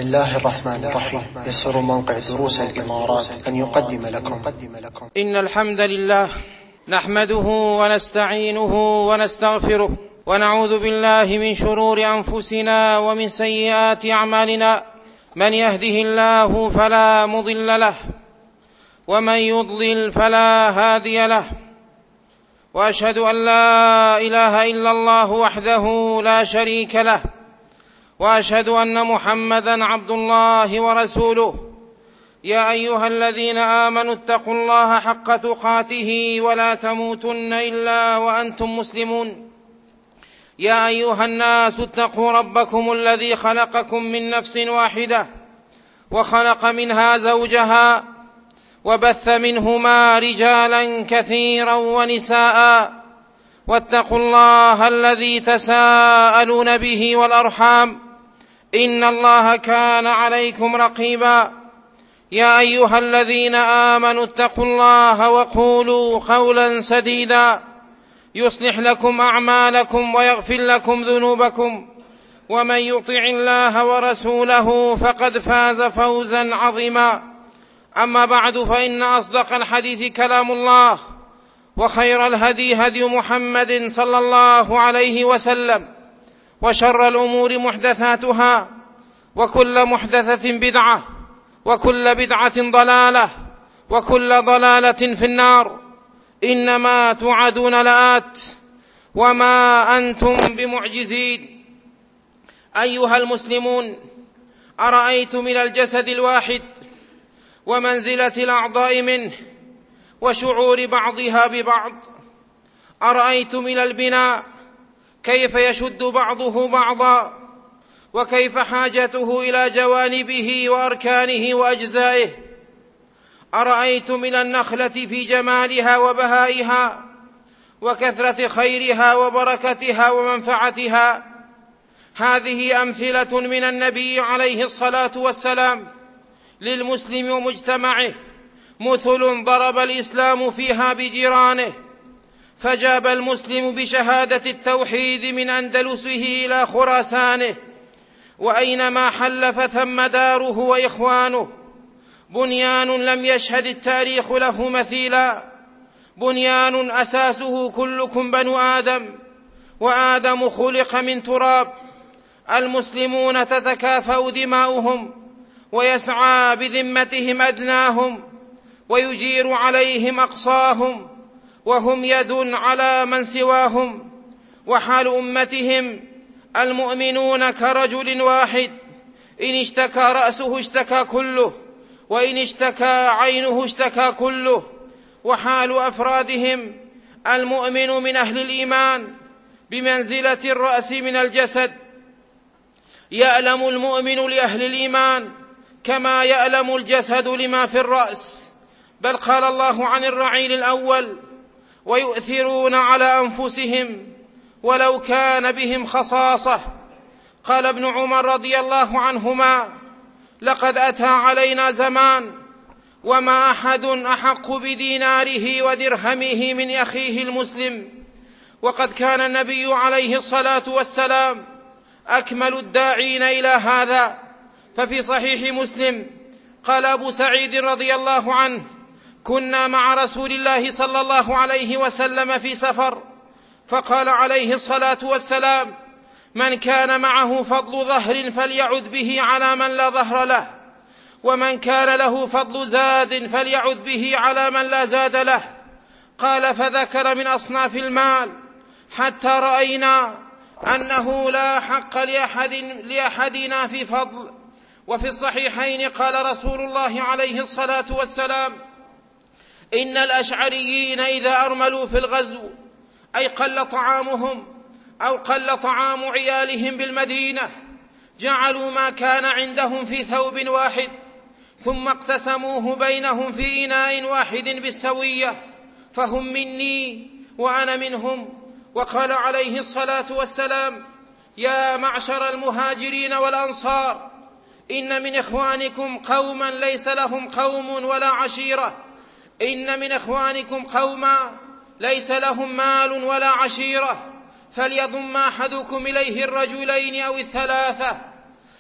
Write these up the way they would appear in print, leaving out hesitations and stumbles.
بسم الله الرحمن الرحيم. يسر موقع دروس الإمارات أن يقدم لكم إن الحمد لله نحمده ونستعينه ونستغفره ونعوذ بالله من شرور أنفسنا ومن سيئات أعمالنا، من يهده الله فلا مضل له ومن يضلل فلا هادي له، وأشهد أن لا إله إلا الله وحده لا شريك له، وأشهد أن محمدًا عبد الله ورسوله. يا أيها الذين آمنوا اتقوا الله حق تقاته ولا تموتن إلا وأنتم مسلمون. يا أيها الناس اتقوا ربكم الذي خلقكم من نفس واحدة وخلق منها زوجها وبث منهما رجالا كثيرا ونساء، واتقوا الله الذي تساءلون به والأرحام إن الله كان عليكم رقيبا. يا أيها الذين آمنوا اتقوا الله وقولوا قولا سديدا يصلح لكم أعمالكم ويغفر لكم ذنوبكم، ومن يطع الله ورسوله فقد فاز فوزا عظيما. أما بعد، فإن أصدق الحديث كلام الله، وخير الهدي هدي محمد صلى الله عليه وسلم، وشر الأمور محدثاتها، وكل محدثة بدعة، وكل بدعة ضلالة، وكل ضلالة في النار. إنما توعدون لآت وما أنتم بمعجزين. أيها المسلمون، أرأيتم من الجسد الواحد ومنزلة الأعضاء منه وشعور بعضها ببعض؟ أرأيتم من البناء كيف يشد بعضه بعضا، وكيف حاجته إلى جوانبه وأركانه وأجزائه؟ أرأيتم من النخلة في جمالها وبهائها وكثرة خيرها وبركتها ومنفعتها؟ هذه أمثلة من النبي عليه الصلاة والسلام للمسلم ومجتمعه، مثل ضرب الإسلام فيها بجيرانه، فجاب المسلم بشهادة التوحيد من أندلسه إلى خراسانه، وأينما حل فثم داره وإخوانه. بنيان لم يشهد التاريخ له مثيلا، بنيان أساسه كلكم بنو آدم، وآدم خلق من تراب. المسلمون تتكافأ دماؤهم، ويسعى بذمتهم أدناهم، ويجير عليهم أقصاهم، وهم يد على من سواهم. وحال أمتهم المؤمنون كرجل واحد، إن اشتكى رأسه اشتكى كله، وإن اشتكى عينه اشتكى كله. وحال أفرادهم المؤمن من أهل الإيمان بمنزلة الرأس من الجسد، يألم المؤمن لأهل الإيمان كما يألم الجسد لما في الرأس. بل قال الله عن الرعيل الأول: ويؤثرون على أنفسهم ولو كان بهم خصاصة. قال ابن عمر رضي الله عنهما: لقد أتى علينا زمان وما أحد أحق بديناره ودرهمه من أخيه المسلم. وقد كان النبي عليه الصلاة والسلام أكمل الداعين إلى هذا. ففي صحيح مسلم قال أبو سعيد رضي الله عنه: كنا مع رسول الله صلى الله عليه وسلم في سفر، فقال عليه الصلاة والسلام: من كان معه فضل ظهر فليعد به على من لا ظهر له، ومن كان له فضل زاد فليعد به على من لا زاد له. قال: فذكر من أصناف المال حتى رأينا أنه لا حق لأحدنا في فضل. وفي الصحيحين قال رسول الله عليه الصلاة والسلام: إن الأشعريين إذا أرملوا في الغزو، أي قل طعامهم أو قل طعام عيالهم بالمدينة، جعلوا ما كان عندهم في ثوب واحد، ثم اقتسموه بينهم في إناء واحد بالسوية، فهم مني وأنا منهم. وقال عليه الصلاة والسلام: يا معشر المهاجرين والأنصار، إن من إخوانكم قوما ليس لهم قوم ولا عشيرة، إن من إخوانكم قوما ليس لهم مال ولا عشيرة، فليضم أحدكم إليه الرجلين أو الثلاثة،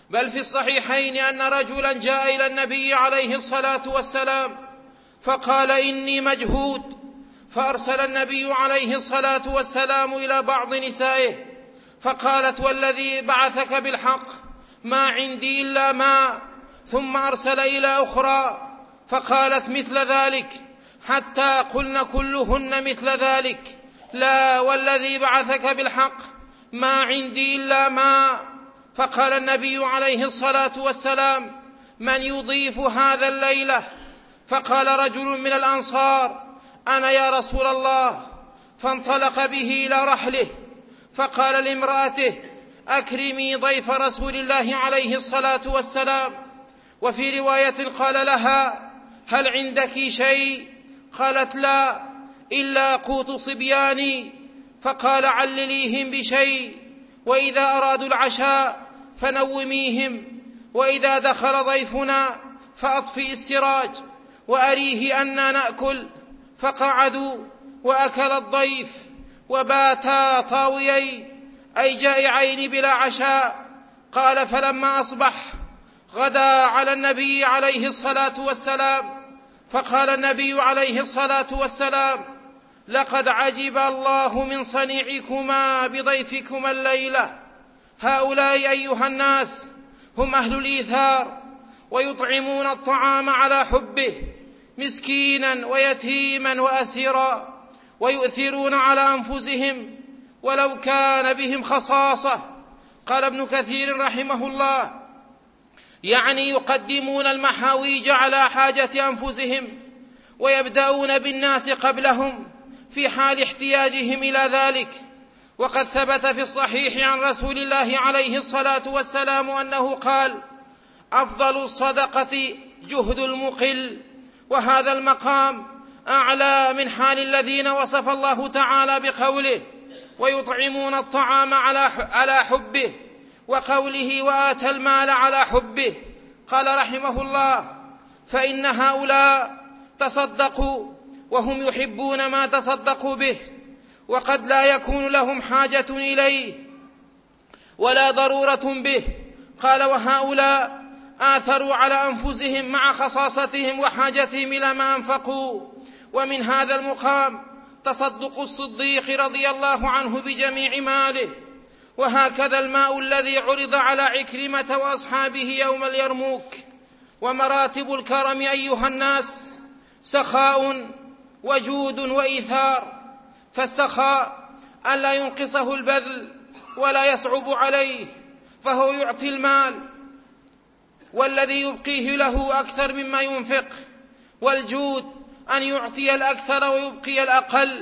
بل في الصحيحين أن رجلا جاء إلى النبي عليه الصلاة والسلام فقال إني مجهود، فأرسل النبي عليه الصلاة والسلام إلى بعض نسائه فقالت والذي بعثك بالحق ما عندي إلا ماء، ثم أرسل إلى أخرى فقالت مثل ذلك، حتى قلن كلهن مثل ذلك، لا والذي بعثك بالحق ما عندي إلا ماء. فقال النبي عليه الصلاة والسلام من يضيف هذا الليلة؟ فقال رجل من الأنصار أنا يا رسول الله، فانطلق به إلى رحله فقال لامرأته أكرمي ضيف رسول الله عليه الصلاة والسلام. وفي رواية قال لها هل عندك شيء؟ قالت لا إلا قوت صبياني. فقال علليهم بشيء، وإذا أرادوا العشاء فنوميهم، وإذا دخل ضيفنا فأطفئ السراج وأريه أننا نأكل. فقعدوا وأكل الضيف وباتا طاويين أي جائعين بلا عشاء. قال فلما أصبح غدا على النبي عليه الصلاة والسلام فقال النبي عليه الصلاة والسلام لقد عجب الله من صنيعكما بضيفكما الليلة. هؤلاء أيها الناس هم أهل الإيثار، ويطعمون الطعام على حبه مسكينا ويتيما وأسيرا، ويؤثرون على أنفسهم ولو كان بهم خصاصة. قال ابن كثير رحمه الله يعني يقدمون المحاويج على حاجة أنفسهم، ويبدأون بالناس قبلهم في حال احتياجهم إلى ذلك. وقد ثبت في الصحيح عن رسول الله عليه الصلاة والسلام أنه قال أفضل الصدقة جهد المقل. وهذا المقام أعلى من حال الذين وصف الله تعالى بقوله ويطعمون الطعام على حبه، وقوله وآتى المال على حبه. قال رحمه الله فإن هؤلاء تصدقوا وهم يحبون ما تصدقوا به، وقد لا يكون لهم حاجة إليه ولا ضرورة به. قال وهؤلاء آثروا على أنفسهم مع خصاصتهم وحاجتهم إلى ما أنفقوا. ومن هذا المقام تصدق الصديق رضي الله عنه بجميع ماله. وهكذا الماء الذي عرض على عكرمة وأصحابه يوم اليرموك. ومراتب الكرم أيها الناس سخاء وجود وإيثار. فالسخاء ألا ينقصه البذل ولا يصعب عليه، فهو يعطي المال والذي يبقيه له أكثر مما ينفق. والجود أن يعطي الأكثر ويبقي الأقل.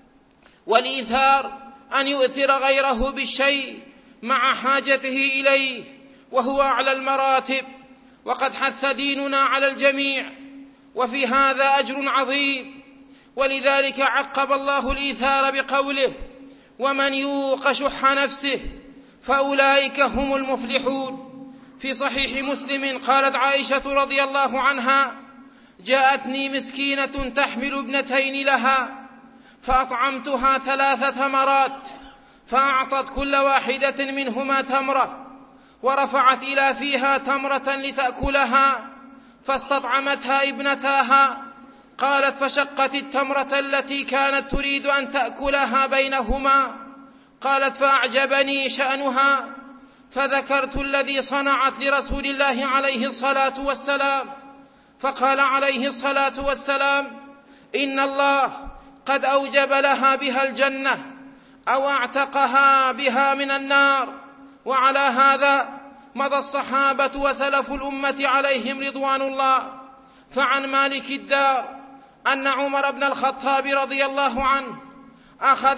والإيثار أن يؤثر غيره بالشيء مع حاجته إليه، وهو أعلى المراتب. وقد حث ديننا على الجميع، وفي هذا أجر عظيم. ولذلك عقب الله الإيثار بقوله ومن يوق شح نفسه فأولئك هم المفلحون. في صحيح مسلم قالت عائشة رضي الله عنها جاءتني مسكينة تحمل ابنتين لها فأطعمتها 3 تمرات، فأعطت كل واحدة منهما تمرة، ورفعت إلى فيها تمرة لتأكلها، فاستطعمتها ابنتاها. قالت فشقت التمرة التي كانت تريد أن تأكلها بينهما. قالت فأعجبني شأنها، فذكرت الذي صنعت لرسول الله عليه الصلاة والسلام، فقال عليه الصلاة والسلام إن الله قد أوجب لها بها الجنة أو اعتقها بها من النار. وعلى هذا مضى الصحابة وسلف الأمة عليهم رضوان الله. فعن مالك الدار أن عمر بن الخطاب رضي الله عنه أخذ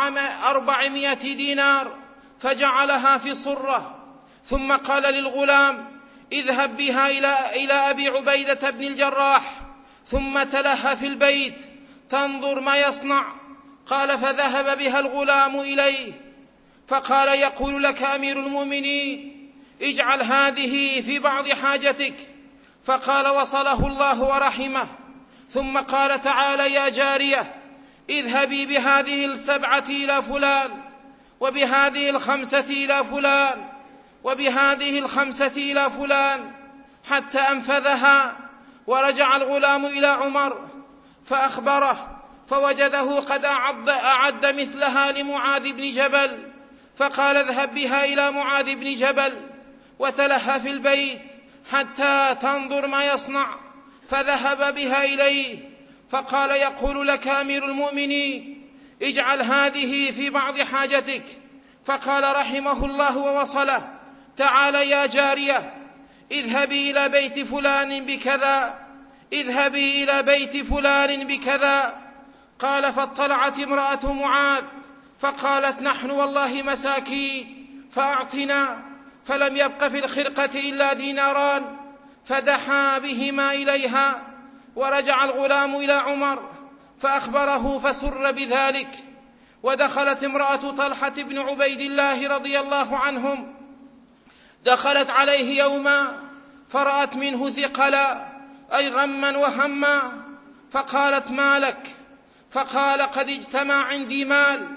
400 دينار فجعلها في صرة، ثم قال للغلام اذهب بها إلى أبي عبيدة بن الجراح ثم تلها في البيت تنظر ما يصنع. قال فذهب بها الغلام إليه فقال يقول لك أمير المؤمنين اجعل هذه في بعض حاجتك. فقال وصله الله ورحمه. ثم قال تعالى يا جارية اذهبي بهذه 7 إلى فلان وبهذه 5 إلى فلان. وبهذه الخمسة إلى فلان حتى أنفذها. ورجع الغلام إلى عمر فأخبره فوجده قد أعد مثلها لمعاذ بن جبل، فقال اذهب بها إلى معاذ بن جبل وتلهى في البيت حتى تنظر ما يصنع. فذهب بها إليه فقال يقول لك أمير المؤمنين اجعل هذه في بعض حاجتك. فقال رحمه الله ووصله تعال يا جارية اذهبي إلى بيت فلان بكذا، اذهبي إلى بيت فلان بكذا. قال فاطلعت امرأة معاذ فقالت نحن والله مساكين فأعطنا، فلم يبق في الخرقة إلا ديناران فدحى بهما إليها. ورجع الغلام إلى عمر فأخبره فسر بذلك. ودخلت امرأة طلحة بن عبيد الله رضي الله عنهم، دخلت عليه يوما فرأت منه ثقلا أي غما وهما، فقالت ما لك؟ فقال قد اجتمع عندي مال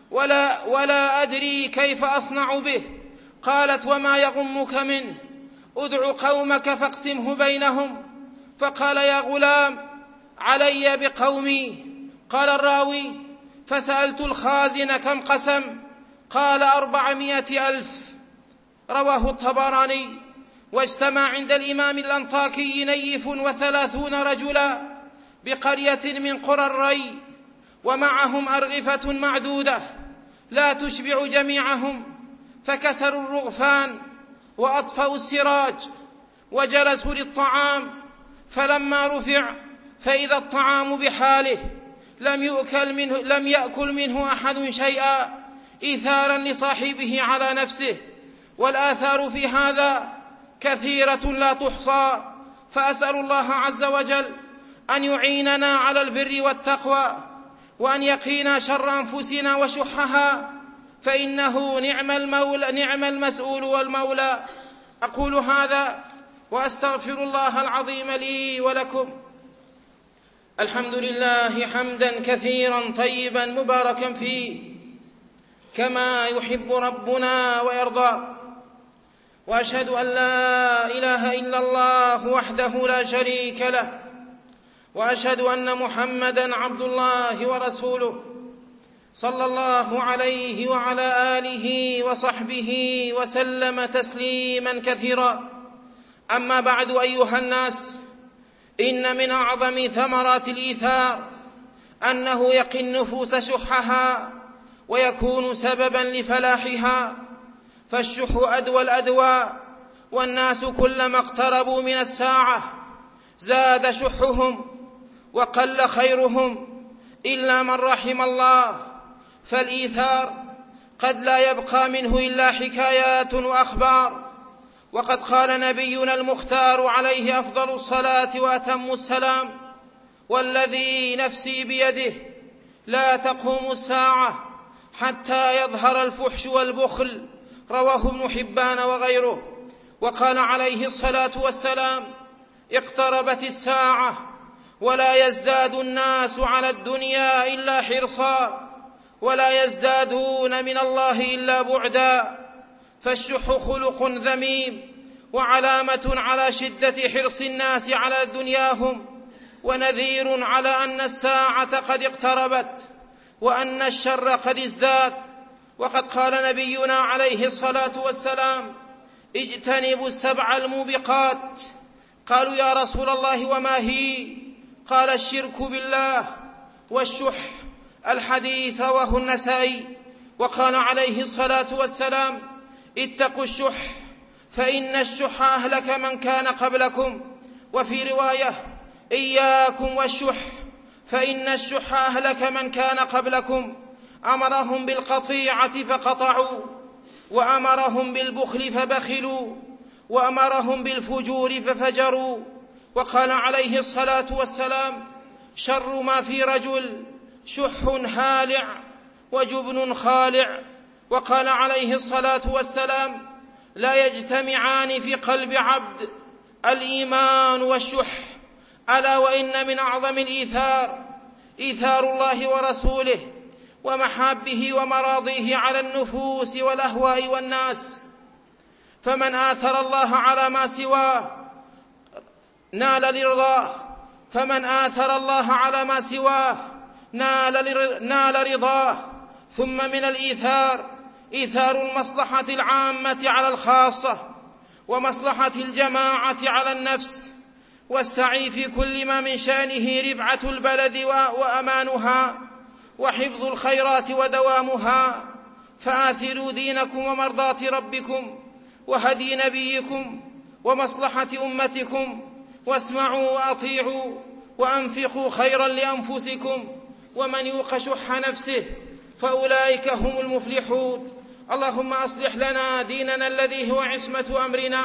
ولا أدري كيف أصنع به. قالت وما يغمك منه؟ ادع قومك فاقسمه بينهم. فقال يا غلام علي بقومي. قال الراوي فسألت الخازن كم قسم؟ قال 400,000. رواه الطبراني. واجتمع عند الإمام الأنطاكي نيف 30 رجلا بقرية من قرى الري، ومعهم أرغفة معدودة لا تشبع جميعهم، فكسروا الرغفان وأطفأوا السراج وجلسوا للطعام. فلما رفع فإذا الطعام بحاله لم يأكل منه أحد شيئا إيثارا لصاحبه على نفسه. والآثار في هذا كثيرة لا تحصى، فأسأل الله عز وجل أن يعيننا على البر والتقوى، وأن يقينا شر أنفسنا وشحها، فإنه نعم المسؤول والمولى. أقول هذا وأستغفر الله العظيم لي ولكم. الحمد لله حمدا كثيرا طيبا مباركا فيه كما يحب ربنا ويرضى. وأشهد أن لا إله إلا الله وحده لا شريك له، وأشهد أن محمدا عبد الله ورسوله صلى الله عليه وعلى آله وصحبه وسلم تسليما كثيرا. أما بعد أيها الناس، إن من أعظم ثمرات الإيثار أنه يقي النفوس شحها ويكون سببا لفلاحها، فالشح أدوى الأدواء، والناس كلما اقتربوا من الساعة زاد شحهم وقل خيرهم إلا من رحم الله. فالإيثار قد لا يبقى منه إلا حكايات وأخبار. وقد قال نبينا المختار عليه أفضل الصلاة وأتم السلام: والذي نفسي بيده لا تقوم الساعة حتى يظهر الفحش والبخل. رواه ابن حبان وغيره. وقال عليه الصلاة والسلام: اقتربت الساعة ولا يزداد الناس على الدنيا إلا حرصا، ولا يزدادون من الله إلا بعدا. فالشح خلق ذميم وعلامة على شدة حرص الناس على دنياهم، ونذير على أن الساعة قد اقتربت وأن الشر قد ازداد. وقد قال نبينا عليه الصلاة والسلام: اجتنبوا السبع الموبقات. قالوا يا رسول الله وما هي؟ قال: الشرك بالله والشح. الحديث رواه النسائي. وقال عليه الصلاة والسلام: اتقوا الشح فإن الشح أهلك من كان قبلكم. وفي رواية: إياكم والشح فإن الشح أهلك من كان قبلكم. أمرهم بالقطيعة فقطعوا، وأمرهم بالبخل فبخلوا، وأمرهم بالفجور ففجروا. وقال عليه الصلاة والسلام: شر ما في رجل شح هالع وجبن خالع. وقال عليه الصلاة والسلام: لا يجتمعان في قلب عبد الإيمان والشح. ألا وإن من أعظم الإيثار إيثار الله ورسوله ومحابه ومراضيه على النفوس والأهواء والناس. فمن آثر الله على ما سواه نال رضاه، فمن آثر الله على ما سواه نال رضاه. ثم من الإيثار إيثار المصلحة العامة على الخاصة، ومصلحة الجماعة على النفس، والسعي في كل ما من شأنه ربعة البلد وأمانها وحفظ الخيرات ودوامها. فآثروا دينكم ومرضاة ربكم وهدي نبيكم ومصلحة أمتكم، واسمعوا وأطيعوا وأنفقوا خيرا لأنفسكم، ومن يوق شح نفسه فأولئك هم المفلحون. اللهم أصلح لنا ديننا الذي هو عصمة أمرنا،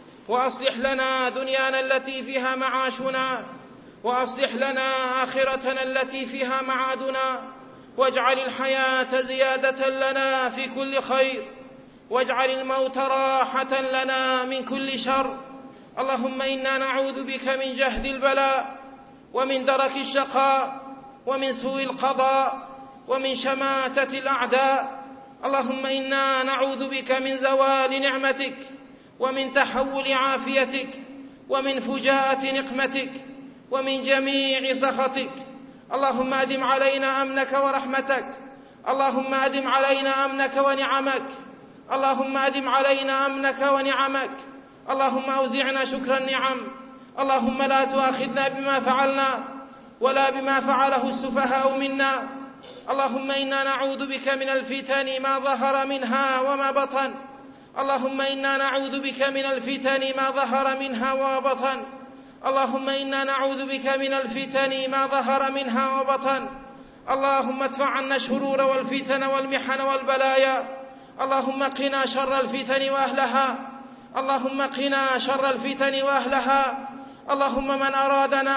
وأصلح لنا دنيانا التي فيها معاشنا، وأصلح لنا آخرتنا التي فيها معادنا، واجعل الحياة زيادة لنا في كل خير، واجعل الموت راحة لنا من كل شر. اللهم إنا نعوذ بك من جهد البلاء، ومن درك الشقاء، ومن سوء القضاء، ومن شماتة الأعداء. اللهم إنا نعوذ بك من زوال نعمتك، ومن تحول عافيتك، ومن فجاءة نقمتك، ومن جميع سخطك. اللهم أدم علينا أمنك ورحمتك، اللهم أدم علينا أمنك ونعمك، اللهم أدم علينا أمنك ونعمك. اللهم أوزعنا شكر النعم. اللهم لا تؤاخذنا بما فعلنا ولا بما فعله السفهاء منا. اللهم إنا نعوذ بك من الفتن ما ظهر منها وما بطن. اللهم إنا نعوذ بك من الفتن ما ظهر منها وما بطن. اللهم إنا نعوذ بك من الفتن ما ظهر منها وبطن. اللهم ادفع عنا الشرور والفتن والمحن والبلايا. اللهم قنا شر الفتن وأهلها. اللهم قنا شر الفتن وأهلها. اللهم من أرادنا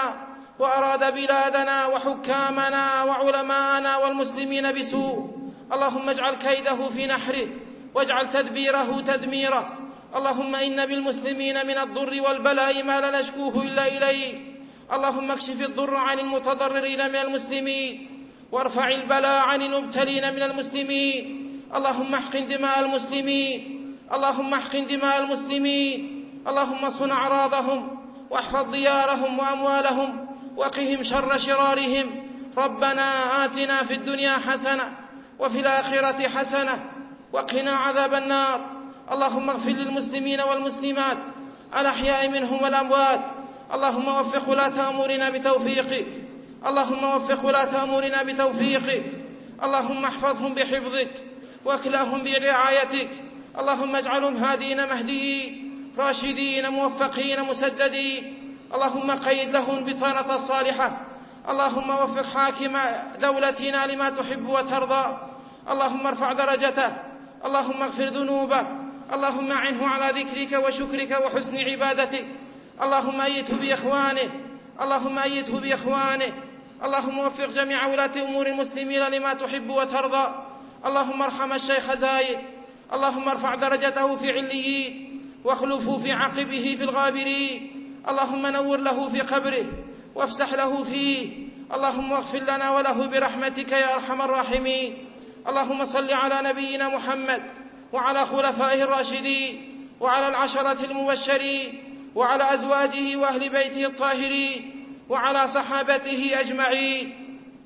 وأراد بلادنا وحكامنا وعلماءنا والمسلمين بسوء، اللهم اجعل كيده في نحره واجعل تدبيره تدميره. اللهم إن بالمسلمين من الضر والبلاء ما لا نشكوه إلا إليك. اللهم اكشف الضر عن المتضررين من المسلمين، وارفع البلاء عن المبتلين من المسلمين. اللهم احقن دماء المسلمين، اللهم احقن دماء المسلمين. اللهم صن أعراضهم واحفظ ديارهم وأموالهم وقهم شر شرارهم. ربنا آتنا في الدنيا حسنة وفي الآخرة حسنة وقنا عذاب النار. اللهم اغفر للمسلمين والمسلمات الأحياء منهم والأموات. اللهم وفق ولاة أمورنا بتوفيقك، اللهم وفق ولاة أمورنا بتوفيقك. اللهم احفظهم بحفظك واكلاهم برعايتك. اللهم اجعلهم هادين مهديين راشدين موفقين مسددين. اللهم قيد لهم البطانة الصالحة. اللهم وفق حاكم دولتنا لما تحب وترضى. اللهم ارفع درجته، اللهم اغفر ذنوبه، اللهم أعنه على ذكرك وشكرك وحسن عبادتك. اللهم أيده بإخوانه، اللهم أيده بإخوانه. اللهم وفق جميع ولاة أمور المسلمين لما تحب وترضى. اللهم ارحم الشيخ زايد، اللهم ارفع درجته في عليين واخلفه في عقبه في الغابرين. اللهم نور له في قبره وافسح له فيه. اللهم اغفر لنا وله برحمتك يا أرحم الراحمين. اللهم صل على نبينا محمد وعلى خلفائه الراشدين وعلى العشرة المبشرين وعلى أزواجه وأهل بيته الطاهرين وعلى صحابته أجمعين.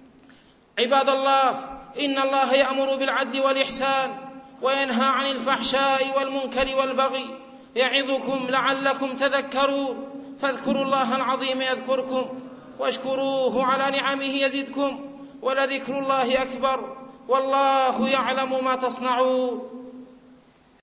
عباد الله، إن الله يأمر بالعدل والإحسان وينهى عن الفحشاء والمنكر والبغي، يعظكم لعلكم تذكرون. فاذكروا الله العظيم يذكركم واشكروه على نعمه يزدكم، ولذكر الله أكبر والله يعلم ما تصنعون.